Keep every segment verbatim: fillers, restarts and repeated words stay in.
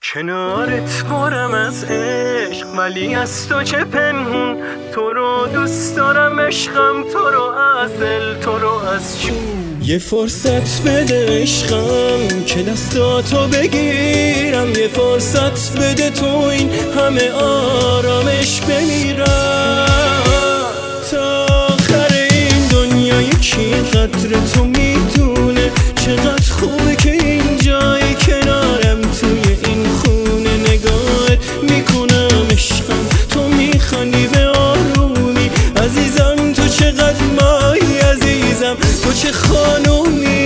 کنارت برم از عشق ولی از تو چه پنهون. تو رو دوست دارم عشقم، تو رو از دل، تو رو از جون. یه فرصت بده عشقم که دستاتو بگیرم، یه فرصت بده تو این همه آرامش بمیرم. تا آخر این دنیا یکی قدر تو میدونه، چقدر خوبه که اینجایی کنارم توی این خونه. نگاهت میکنم عشقم، تو میخوانی به آرومی. عزیزم تو چقدر مایی، عزیزم تو چه خانومی.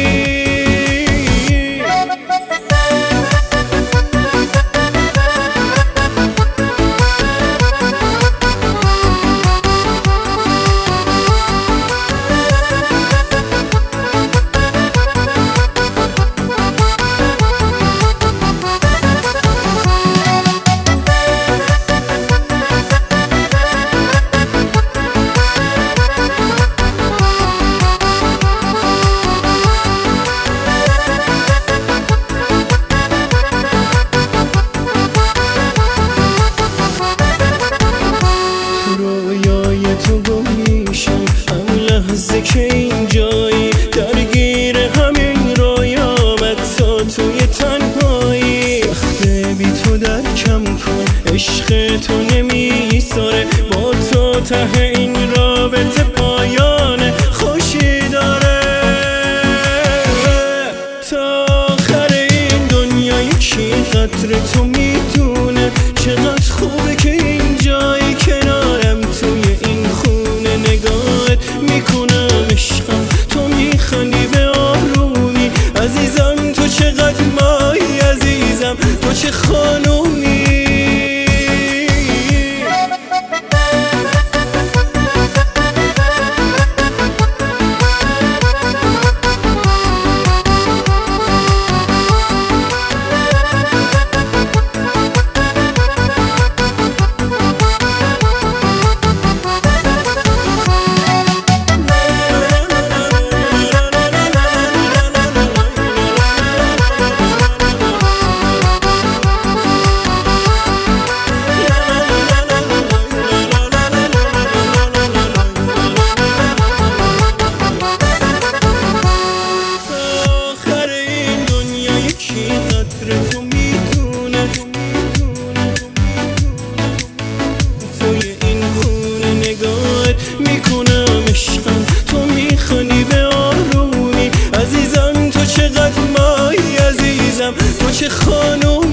تو گم میشم هم لحظه که اینجایی، درگیر همین رویامت تا توی تنهایی. وقته بی تو درکم کن، عشق تو نمیساره، با تو ته این رابطه پایان خوشی داره. تا آخر این دنیا یکی قدر تو میدونه، چقدر خوبه که اینجایی کنارم توی این خونه. نگاهت میکنم عشقم، تو میخندی به آرومی. عزیزم تو چقدر مایی، عزیزم تو چه خانومی. تو میدونه توی این خونه. نگاهت میکنم عشقم، تو میخوانی به آرومی. عزیزم تو چقدر مایی، عزیزم تو چه خانومی.